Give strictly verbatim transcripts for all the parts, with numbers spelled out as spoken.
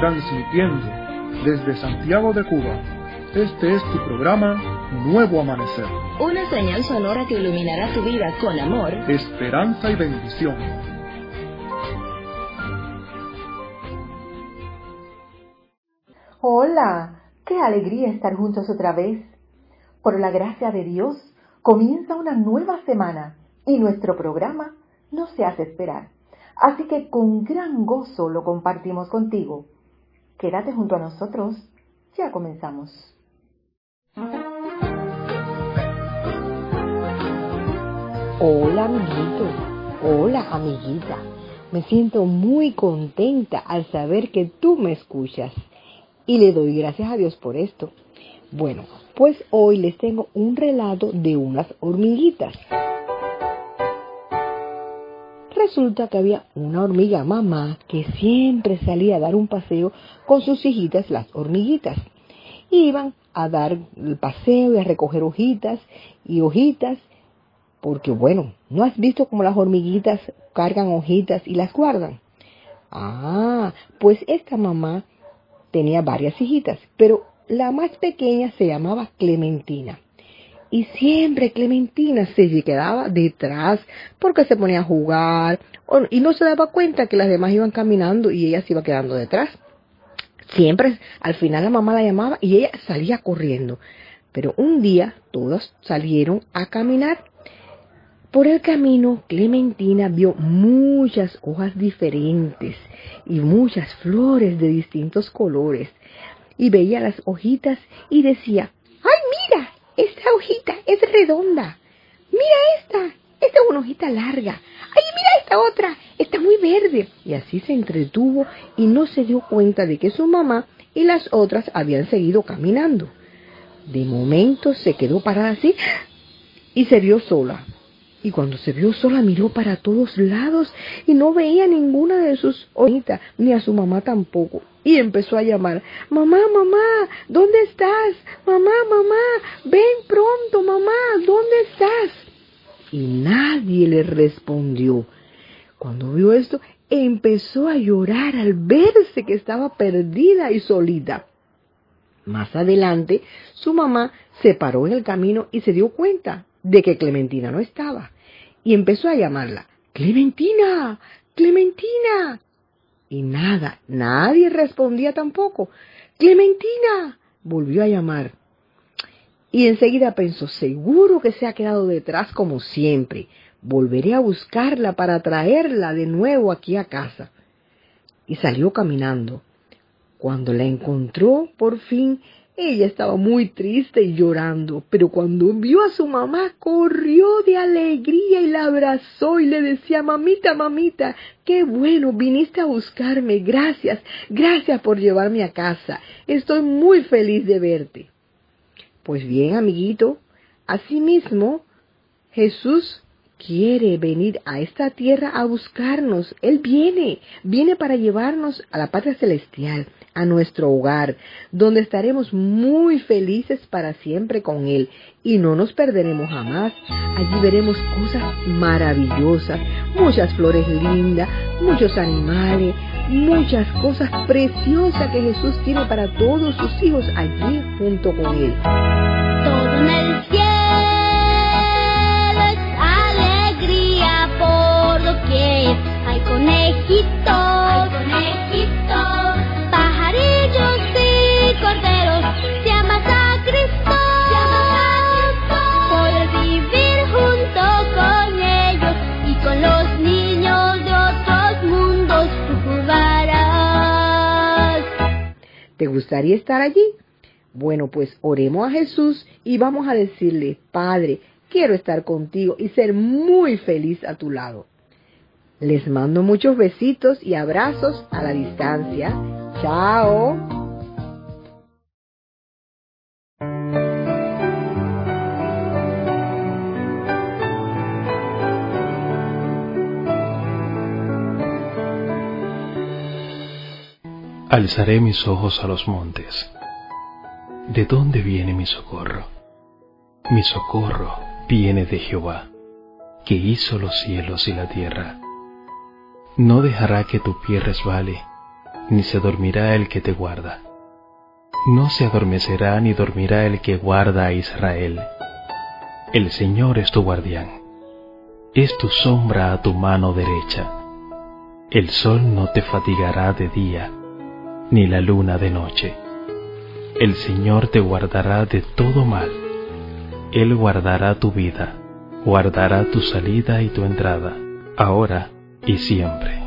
transmitiendo desde Santiago de Cuba. Este es tu programa Nuevo Amanecer. Una señal sonora que iluminará tu vida con amor, esperanza y bendición. Hola, qué alegría estar juntos otra vez. Por la gracia de Dios, comienza una nueva semana y nuestro programa no se hace esperar. Así que con gran gozo lo compartimos contigo. Quédate junto a nosotros, ya comenzamos. Hola amiguito, hola amiguita. Me siento muy contenta al saber que tú me escuchas y le doy gracias a Dios por esto. Bueno, pues hoy les tengo un relato de unas hormiguitas. Resulta que había una hormiga mamá que siempre salía a dar un paseo con sus hijitas, las hormiguitas. Iban a dar el paseo y a recoger hojitas y hojitas, porque bueno, ¿no has visto cómo las hormiguitas cargan hojitas y las guardan? Ah, pues esta mamá tenía varias hijitas, pero la más pequeña se llamaba Clementina. Y siempre Clementina se quedaba detrás porque se ponía a jugar y no se daba cuenta que las demás iban caminando y ella se iba quedando detrás. Siempre al final la mamá la llamaba y ella salía corriendo. Pero un día todas salieron a caminar. Por el camino Clementina vio muchas hojas diferentes y muchas flores de distintos colores. Y veía las hojitas y decía: ¡ay, mira! Esta hojita es redonda. Mira esta, esta es una hojita larga. ¡Ay, mira esta otra! Está muy verde. Y así se entretuvo y no se dio cuenta de que su mamá y las otras habían seguido caminando. De momento se quedó parada así y se vio sola. Y cuando se vio sola miró para todos lados y no veía ninguna de sus hojitas, ni a su mamá tampoco. Y empezó a llamar: mamá, mamá, ¿dónde estás? Mamá, mamá, ven pronto, mamá, ¿dónde estás? Y nadie le respondió. Cuando vio esto, empezó a llorar al verse que estaba perdida y solita. Más adelante, su mamá se paró en el camino y se dio cuenta de que Clementina no estaba. Y empezó a llamarla: ¡Clementina! ¡Clementina! Y nada, nadie respondía tampoco. ¡Clementina! Volvió a llamar. Y enseguida pensó: seguro que se ha quedado detrás como siempre. Volveré a buscarla para traerla de nuevo aquí a casa. Y salió caminando. Cuando la encontró, por fin, ella estaba muy triste y llorando, pero cuando vio a su mamá, corrió de alegría y la abrazó y le decía: mamita, mamita, qué bueno, viniste a buscarme, gracias, gracias por llevarme a casa, estoy muy feliz de verte. Pues bien, amiguito, asimismo, Jesús quiere venir a esta tierra a buscarnos. Él viene, viene para llevarnos a la patria celestial, a nuestro hogar, donde estaremos muy felices para siempre con Él y no nos perderemos jamás. Allí veremos cosas maravillosas, muchas flores lindas, muchos animales, muchas cosas preciosas que Jesús tiene para todos sus hijos allí junto con Él. Todo en el cielo es alegría por lo que hay conejitos, hay conejitos, pajarillos y corderos. Si amas a Cristo, si amas a Cristo, podrás vivir junto con ellos y con los niños de otros mundos tú jugarás. ¿Te gustaría estar allí? Bueno, pues oremos a Jesús y vamos a decirle: Padre, quiero estar contigo y ser muy feliz a tu lado. Les mando muchos besitos y abrazos a la distancia. ¡Chao! Alzaré mis ojos a los montes. ¿De dónde viene mi socorro? Mi socorro viene de Jehová, que hizo los cielos y la tierra. No dejará que tu pie resbale, ni se dormirá el que te guarda. No se adormecerá ni dormirá el que guarda a Israel. El Señor es tu guardián, es tu sombra a tu mano derecha. El sol no te fatigará de día, ni la luna de noche. El Señor te guardará de todo mal. Él guardará tu vida, guardará tu salida y tu entrada, ahora y siempre.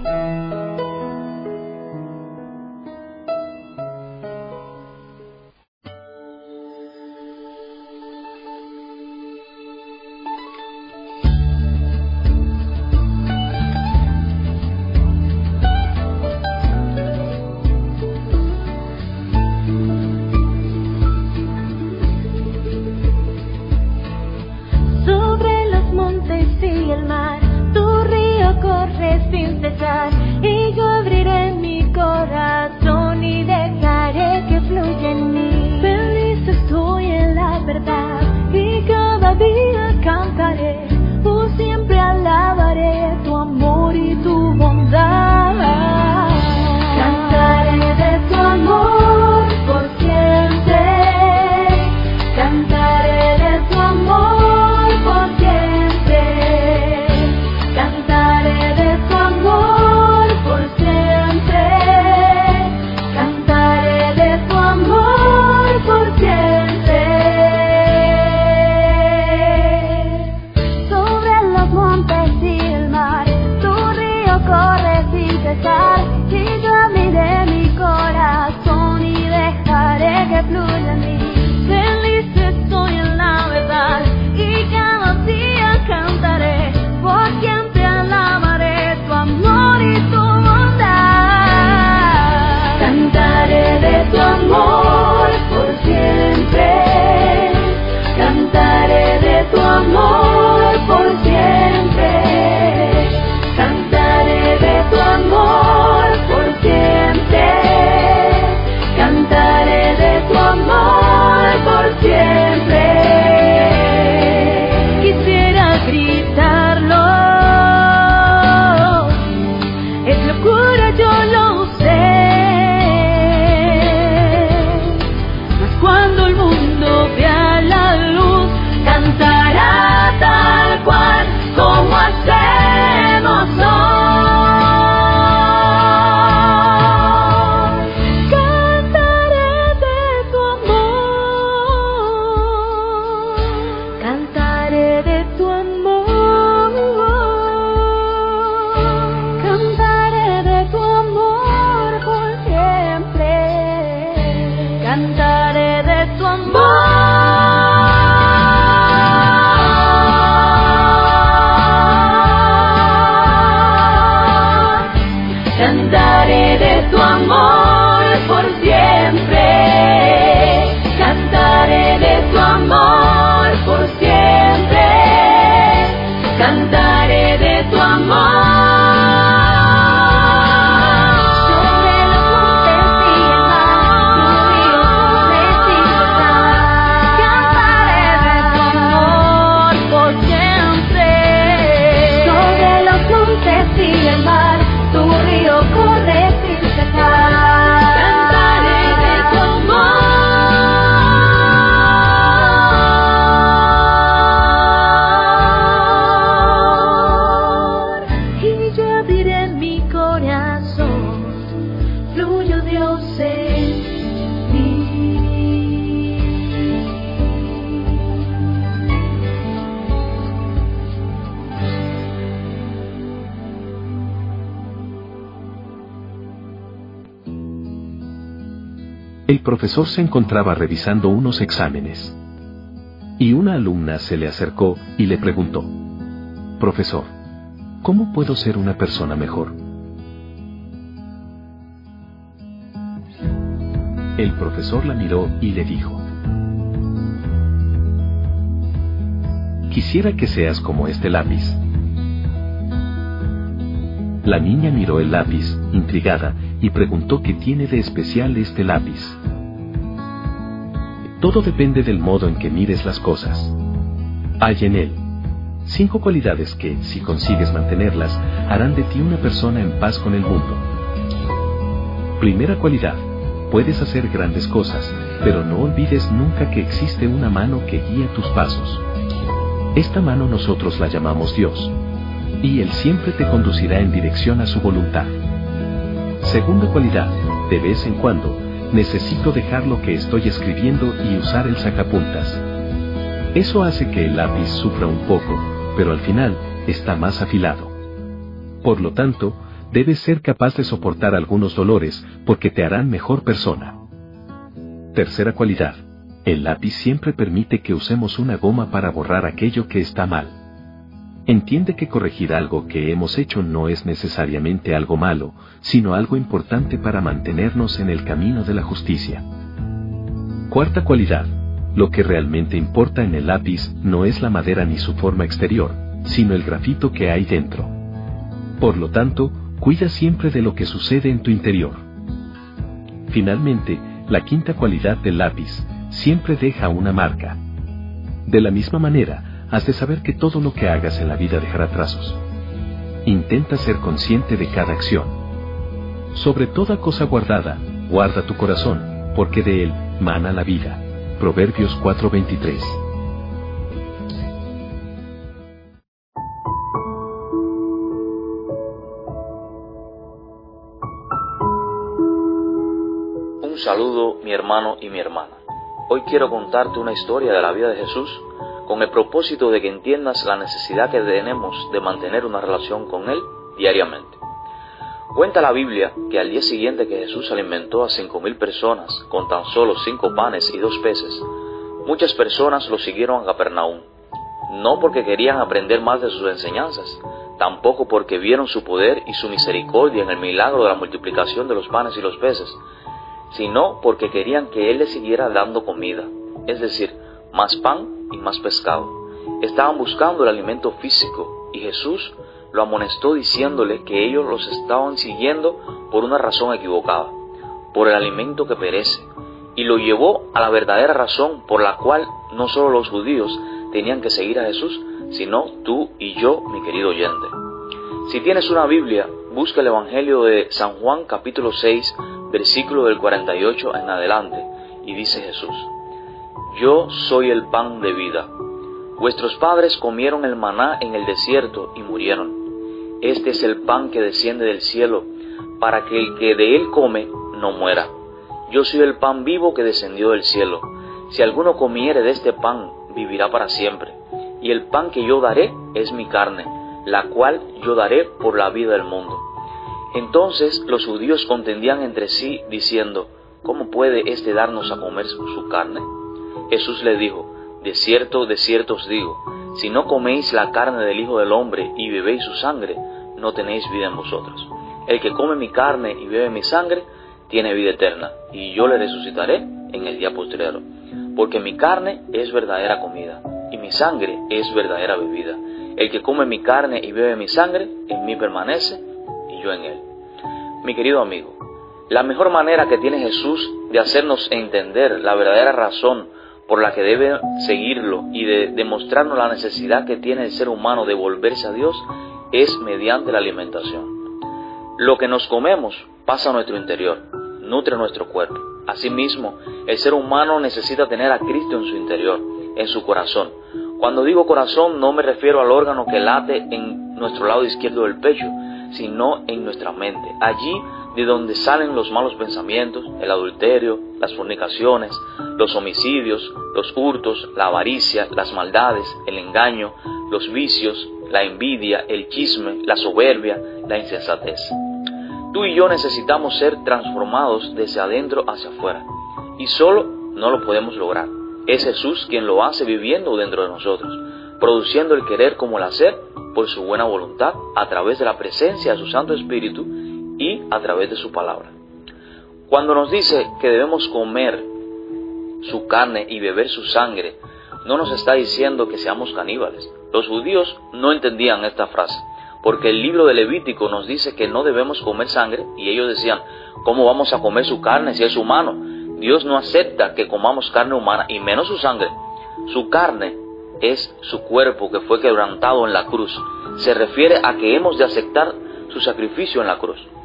El profesor se encontraba revisando unos exámenes. Y una alumna se le acercó y le preguntó: «Profesor, ¿cómo puedo ser una persona mejor?». El profesor la miró y le dijo: «Quisiera que seas como este lápiz». La niña miró el lápiz, intrigada, y preguntó qué tiene de especial este lápiz. Todo depende del modo en que mires las cosas. Hay en él cinco cualidades que, si consigues mantenerlas, harán de ti una persona en paz con el mundo. Primera cualidad. Puedes hacer grandes cosas, pero no olvides nunca que existe una mano que guía tus pasos. Esta mano nosotros la llamamos Dios, y Él siempre te conducirá en dirección a su voluntad. Segunda cualidad. De vez en cuando, necesito dejar lo que estoy escribiendo y usar el sacapuntas. Eso hace que el lápiz sufra un poco, pero al final, está más afilado. Por lo tanto, debes ser capaz de soportar algunos dolores, porque te harán mejor persona. Tercera cualidad. El lápiz siempre permite que usemos una goma para borrar aquello que está mal. Entiende que corregir algo que hemos hecho no es necesariamente algo malo, sino algo importante para mantenernos en el camino de la justicia. Cuarta cualidad. Lo que realmente importa en el lápiz no es la madera ni su forma exterior, sino el grafito que hay dentro. Por lo tanto, cuida siempre de lo que sucede en tu interior. Finalmente, la quinta cualidad del lápiz, siempre deja una marca. De la misma manera, has de saber que todo lo que hagas en la vida dejará trazos. Intenta ser consciente de cada acción. Sobre toda cosa guardada, guarda tu corazón, porque de él mana la vida. Proverbios cuatro veintitrés. Un saludo, mi hermano y mi hermana. Hoy quiero contarte una historia de la vida de Jesús con el propósito de que entiendas la necesidad que tenemos de mantener una relación con Él diariamente. Cuenta la Biblia que al día siguiente que Jesús alimentó a cinco mil personas con tan solo cinco panes y dos peces, muchas personas lo siguieron a Capernaum, no porque querían aprender más de sus enseñanzas, tampoco porque vieron su poder y su misericordia en el milagro de la multiplicación de los panes y los peces, sino porque querían que Él les siguiera dando comida, es decir, más pan y más pescado. Estaban buscando el alimento físico y Jesús lo amonestó diciéndole que ellos los estaban siguiendo por una razón equivocada, por el alimento que perece, y lo llevó a la verdadera razón por la cual no solo los judíos tenían que seguir a Jesús, sino tú y yo, mi querido oyente. Si tienes una Biblia, busca el Evangelio de San Juan capítulo seis, versículo del cuarenta y ocho en adelante, y dice Jesús: Yo soy el pan de vida. Vuestros padres comieron el maná en el desierto y murieron. Este es el pan que desciende del cielo, para que el que de él come no muera. Yo soy el pan vivo que descendió del cielo. Si alguno comiere de este pan, vivirá para siempre. Y el pan que yo daré es mi carne, la cual yo daré por la vida del mundo. Entonces los judíos contendían entre sí, diciendo: ¿Cómo puede éste darnos a comer su carne? Jesús le dijo: De cierto, de cierto os digo, si no coméis la carne del Hijo del Hombre y bebéis su sangre, no tenéis vida en vosotros. El que come mi carne y bebe mi sangre, tiene vida eterna, y yo le resucitaré en el día postrero. Porque mi carne es verdadera comida, y mi sangre es verdadera bebida. El que come mi carne y bebe mi sangre, en mí permanece, y yo en él. Mi querido amigo, la mejor manera que tiene Jesús de hacernos entender la verdadera razón por la que debe seguirlo y de demostrarnos la necesidad que tiene el ser humano de volverse a Dios es mediante la alimentación. Lo que nos comemos pasa a nuestro interior, nutre nuestro cuerpo. Asimismo, el ser humano necesita tener a Cristo en su interior, en su corazón. Cuando digo corazón no me refiero al órgano que late en nuestro lado izquierdo del pecho, sino en nuestra mente, allí de donde salen los malos pensamientos, el adulterio, las fornicaciones, los homicidios, los hurtos, la avaricia, las maldades, el engaño, los vicios, la envidia, el chisme, la soberbia, la insensatez. Tú y yo necesitamos ser transformados desde adentro hacia afuera, y solo no lo podemos lograr. Es Jesús quien lo hace viviendo dentro de nosotros, produciendo el querer como el hacer por su buena voluntad a través de la presencia de su Santo Espíritu y a través de su palabra. Cuando nos dice que debemos comer su carne y beber su sangre, no nos está diciendo que seamos caníbales. Los judíos no entendían esta frase, porque el libro de Levítico nos dice que no debemos comer sangre, y ellos decían: ¿cómo vamos a comer su carne si es humano? Dios no acepta que comamos carne humana, y menos su sangre. Su carne es su cuerpo que fue quebrantado en la cruz. Se refiere a que hemos de aceptar su sacrificio en la cruz.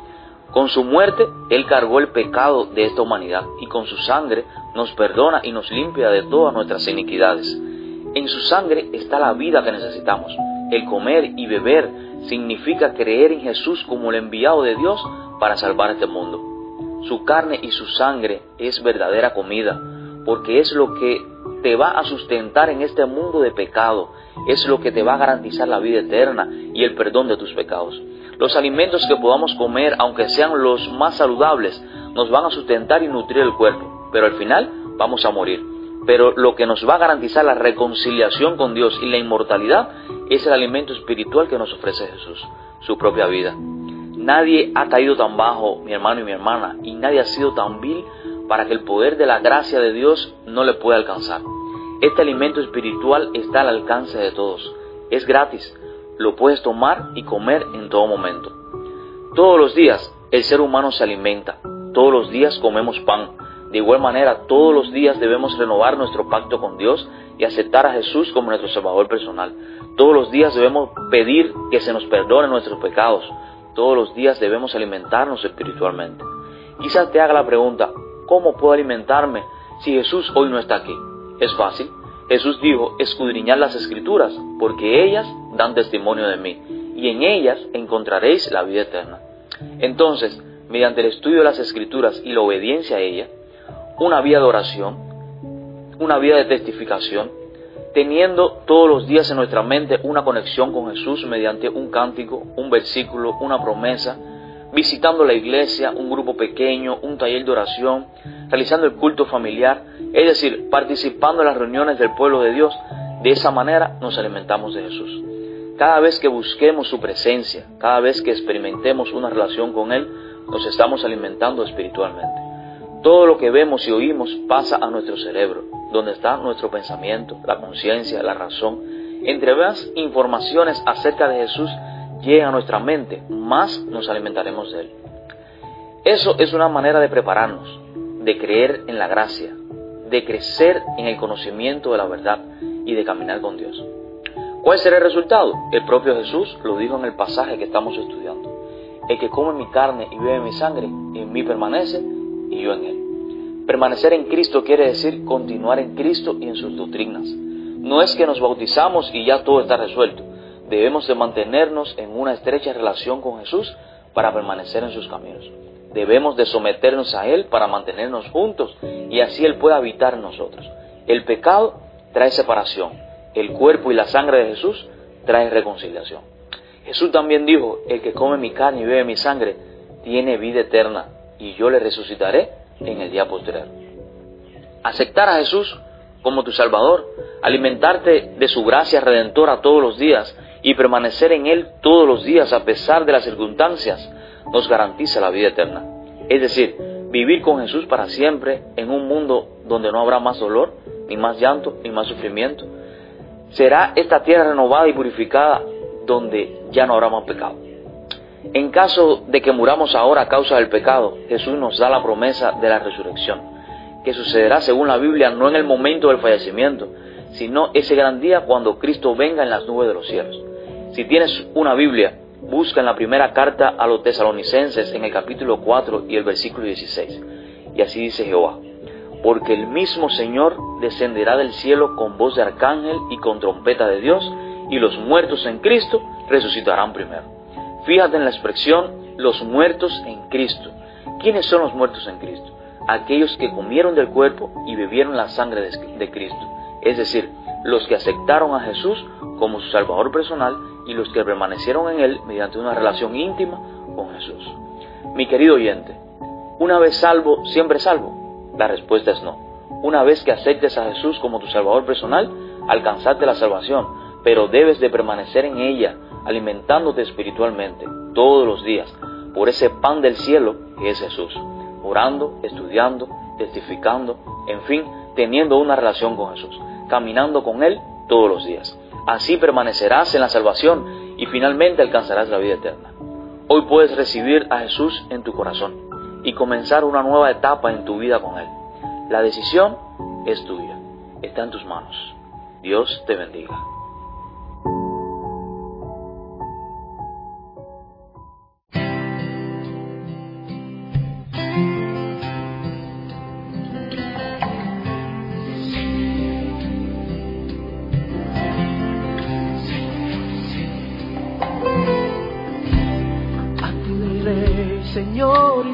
Con su muerte, Él cargó el pecado de esta humanidad y con su sangre nos perdona y nos limpia de todas nuestras iniquidades. En su sangre está la vida que necesitamos. El comer y beber significa creer en Jesús como el enviado de Dios para salvar este mundo. Su carne y su sangre es verdadera comida, porque es lo que te va a sustentar en este mundo de pecado, es lo que te va a garantizar la vida eterna y el perdón de tus pecados. Los alimentos que podamos comer, aunque sean los más saludables, nos van a sustentar y nutrir el cuerpo, pero al final vamos a morir. Pero lo que nos va a garantizar la reconciliación con Dios y la inmortalidad es el alimento espiritual que nos ofrece Jesús, su propia vida. Nadie ha caído tan bajo, mi hermano y mi hermana, y nadie ha sido tan vil para que el poder de la gracia de Dios no le pueda alcanzar. Este alimento espiritual está al alcance de todos. Es gratis, lo puedes tomar y comer en todo momento. Todos los días el ser humano se alimenta, todos los días comemos pan. De igual manera, todos los días debemos renovar nuestro pacto con Dios y aceptar a Jesús como nuestro Salvador personal. Todos los días debemos pedir que se nos perdone nuestros pecados. Todos los días debemos alimentarnos espiritualmente. Quizás te haga la pregunta, ¿cómo puedo alimentarme si Jesús hoy no está aquí? Es fácil. Jesús dijo, escudriñad las Escrituras, porque ellas dan testimonio de mí, y en ellas encontraréis la vida eterna. Entonces, mediante el estudio de las Escrituras y la obediencia a ellas, una vida de oración, una vida de testificación, teniendo todos los días en nuestra mente una conexión con Jesús mediante un cántico, un versículo, una promesa, visitando la iglesia, un grupo pequeño, un taller de oración, realizando el culto familiar, es decir, participando en las reuniones del pueblo de Dios. De esa manera nos alimentamos de Jesús. Cada vez que busquemos su presencia, cada vez que experimentemos una relación con Él, nos estamos alimentando espiritualmente. Todo lo que vemos y oímos pasa a nuestro cerebro, donde está nuestro pensamiento, la conciencia, la razón. Entre más informaciones acerca de Jesús llegan a nuestra mente, más nos alimentaremos de Él. Eso es una manera de prepararnos, de creer en la gracia, de crecer en el conocimiento de la verdad y de caminar con Dios. ¿Cuál será el resultado? El propio Jesús lo dijo en el pasaje que estamos estudiando. El que come mi carne y bebe mi sangre, en mí permanece y yo en él. Permanecer en Cristo quiere decir continuar en Cristo y en sus doctrinas. No es que nos bautizamos y ya todo está resuelto. Debemos de mantenernos en una estrecha relación con Jesús para permanecer en sus caminos. Debemos de someternos a Él para mantenernos juntos y así Él pueda habitar en nosotros. El pecado trae separación. El cuerpo y la sangre de Jesús traen reconciliación. Jesús también dijo, el que come mi carne y bebe mi sangre tiene vida eterna y yo le resucitaré en el día posterior. Aceptar a Jesús como tu Salvador, alimentarte de su gracia redentora todos los días y permanecer en Él todos los días a pesar de las circunstancias, nos garantiza la vida eterna. Es decir, vivir con Jesús para siempre en un mundo donde no habrá más dolor, ni más llanto, ni más sufrimiento. Será esta tierra renovada y purificada donde ya no habrá más pecado. En caso de que muramos ahora a causa del pecado, Jesús nos da la promesa de la resurrección, que sucederá según la Biblia no en el momento del fallecimiento, sino ese gran día cuando Cristo venga en las nubes de los cielos. Si tienes una Biblia, busca en la primera carta a los tesalonicenses en el capítulo cuatro y el versículo dieciséis. Y así dice Jehová, porque el mismo Señor descenderá del cielo con voz de arcángel y con trompeta de Dios, y los muertos en Cristo resucitarán primero. Fíjate en la expresión, los muertos en Cristo. ¿Quiénes son los muertos en Cristo? Aquellos que comieron del cuerpo y bebieron la sangre de Cristo. Es decir, los que aceptaron a Jesús como su Salvador personal y los que permanecieron en Él mediante una relación íntima con Jesús. Mi querido oyente, ¿una vez salvo, siempre salvo? La respuesta es no. Una vez que aceptes a Jesús como tu Salvador personal, alcanzaste la salvación, pero debes de permanecer en ella, alimentándote espiritualmente todos los días por ese pan del cielo que es Jesús, orando, estudiando, testificando, en fin, teniendo una relación con Jesús, caminando con Él todos los días. Así permanecerás en la salvación y finalmente alcanzarás la vida eterna. Hoy puedes recibir a Jesús en tu corazón y comenzar una nueva etapa en tu vida con Él. La decisión es tuya, está en tus manos. Dios te bendiga. Señor y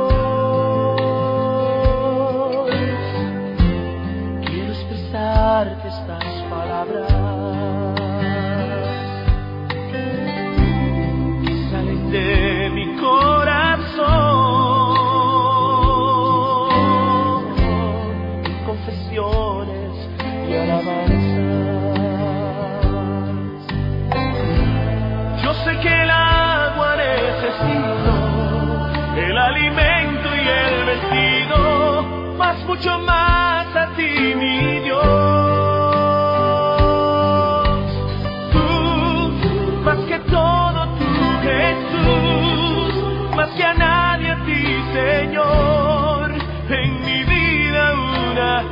Dios. Quiero expresarte estas palabras que salen de mi corazón, confesiones y alabanzas. Yo sé que el agua necesito, el alimento y el vestido, más mucho más a ti, mi Dios. Tú, más que todo tú, Jesús, más que a nadie a ti, Señor, en mi vida una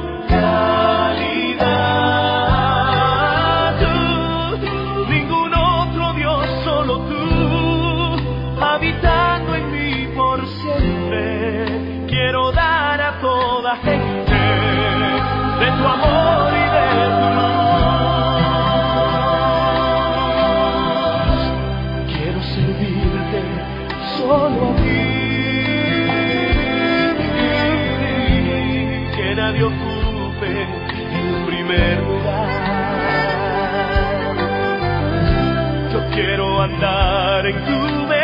realidad. Tú, ningún otro Dios, solo tú, habitando en mí por siempre. Quiero dar a toda gente de tu amor y de tu luz. Quiero servirte solo a ti, que nadie ocupe el primer lugar. Yo quiero andar en tu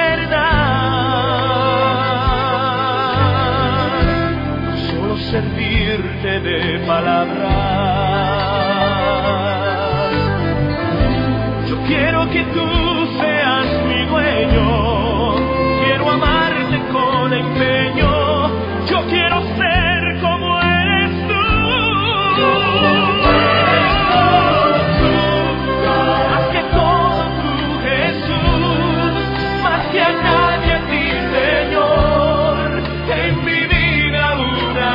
servirte de palabras. Yo quiero que tú seas mi dueño, quiero amarte con empeño, yo quiero ser como eres tú. Más que todo tú, Jesús, más que a nadie a ti, Señor, en mi vida una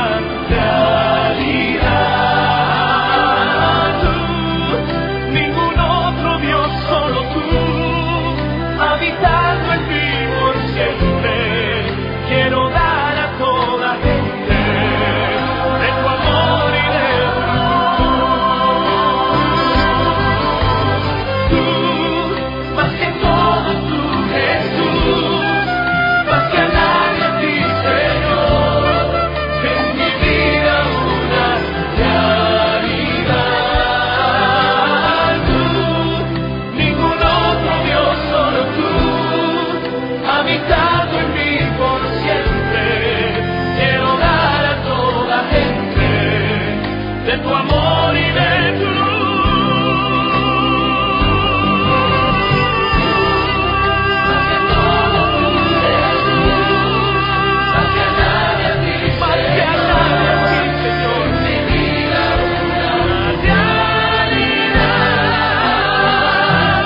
realidad. Tú, ningún otro Dios, solo tú, habitando en mí por siempre. Quiero dar a toda gente de tu amor y de tu luz. Tú, más que todo tú, Jesús, más que a nadie a ti, Señor, en mi vida una realidad. Tú, ningún otro Dios, solo tú, habitando en mí por siempre. Quiero dar a toda gente de tu amor y de tu luz. Más que todo tú, Jesús, más que a nadie a ti, más que a nadie a ti, Señor, mi vida una realidad.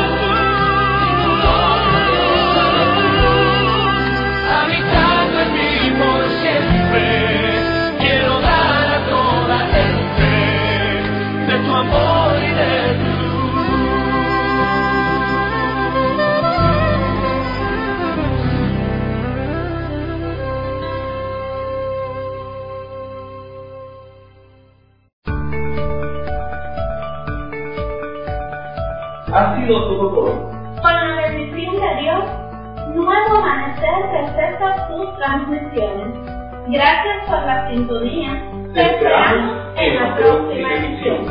Habitando en mí por siempre, quiero dar a toda gente de tu amor y de tu luz. Ha sido todo por hoy. Con la bendición de Dios, Nuevo Amanecer receta sus transmisiones. Gracias por la sintonía. Te esperamos en la próxima emisión.